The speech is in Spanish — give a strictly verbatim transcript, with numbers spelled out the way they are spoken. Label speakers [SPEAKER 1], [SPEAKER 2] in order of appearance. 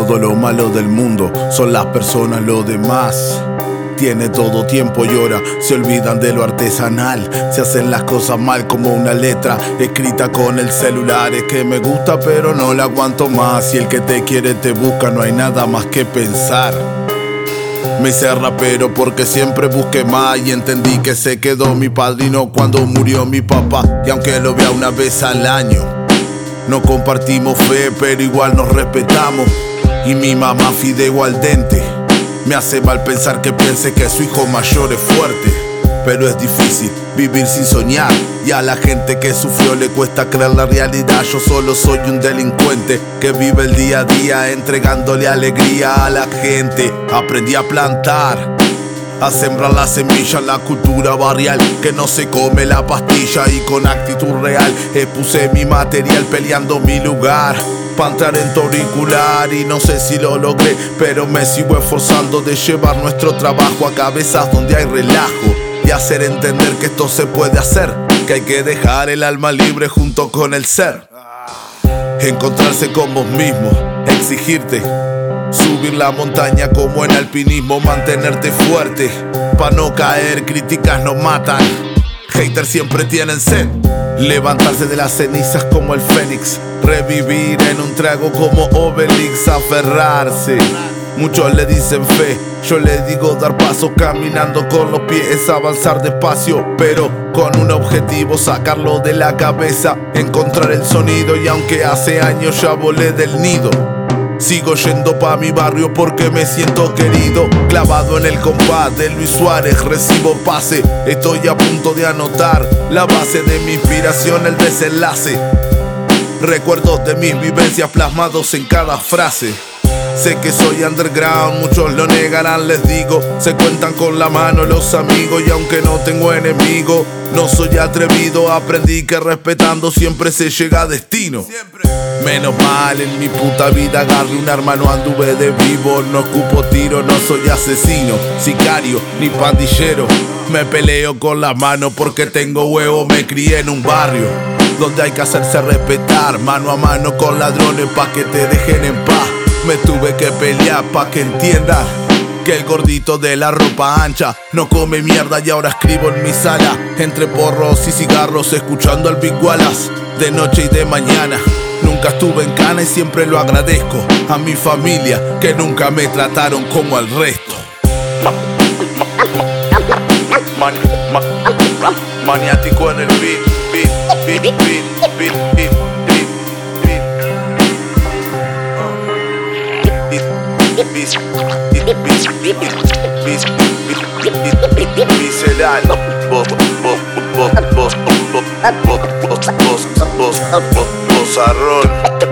[SPEAKER 1] todo lo malo del mundo, son las personas lo demás. Tiene todo tiempo y hora, se olvidan de lo artesanal. Se hacen las cosas mal como una letra escrita con el celular. Es que me gusta pero no la aguanto más. Si el que te quiere te busca, no hay nada más que pensar. Me hice rapero porque siempre busqué más y entendí que se quedó mi padrino cuando murió mi papá. Y aunque lo vea una vez al año, no compartimos fe pero igual nos respetamos. Y mi mamá fideo al dente. Me hace mal pensar que piense que su hijo mayor es fuerte, pero es difícil vivir sin soñar. Y a la gente que sufrió le cuesta creer la realidad. Yo solo soy un delincuente que vive el día a día entregándole alegría a la gente. Aprendí a plantar, a sembrar la semilla en la cultura barrial, que no se come la pastilla. Y con actitud real expuse mi material peleando mi lugar pa' entrar en tu auricular. Y no sé si lo logré, pero me sigo esforzando de llevar nuestro trabajo a cabezas donde hay relajo y hacer entender que esto se puede hacer, que hay que dejar el alma libre junto con el ser. Encontrarse con vos mismo, exigirte, subir la montaña como en alpinismo, mantenerte fuerte pa' no caer, críticas nos matan, haters siempre tienen sed. Levantarse de las cenizas como el fénix, revivir en un trago como Obelix, aferrarse. Muchos le dicen fe, yo le digo dar paso caminando con los pies, avanzar despacio pero con un objetivo, sacarlo de la cabeza, encontrar el sonido. Y aunque hace años ya volé del nido, sigo yendo pa' mi barrio porque me siento querido. Clavado en el compás de Luis Suárez, recibo pase. Estoy a punto de anotar la base de mi inspiración, el desenlace. Recuerdos de mis vivencias plasmados en cada frase. Sé que soy underground, muchos lo negarán, les digo. Se cuentan con la mano los amigos y aunque no tengo enemigo, no soy atrevido. Aprendí que respetando siempre se llega a destino. Menos mal en mi puta vida agarré un arma, no anduve de vivo. No ocupo tiro, no soy asesino, sicario ni pandillero. Me peleo con las manos porque tengo huevo, me crié en un barrio donde hay que hacerse respetar, mano a mano con ladrones pa' que te dejen en paz. Me tuve que pelear pa' que entiendan que el gordito de la ropa ancha no come mierda. Y ahora escribo en mi sala, entre porros y cigarros, escuchando al Big Wallace de noche y de mañana. Nunca estuve en cana y siempre lo agradezco a mi familia, que nunca me trataron como al resto. Man, man, maniático en el beat, beat, beat, beat, beat, beat, beat. Visceral, vos, vos, vos, vos, vos, vos, vos, vos, vos, vos, vos, vos, vos,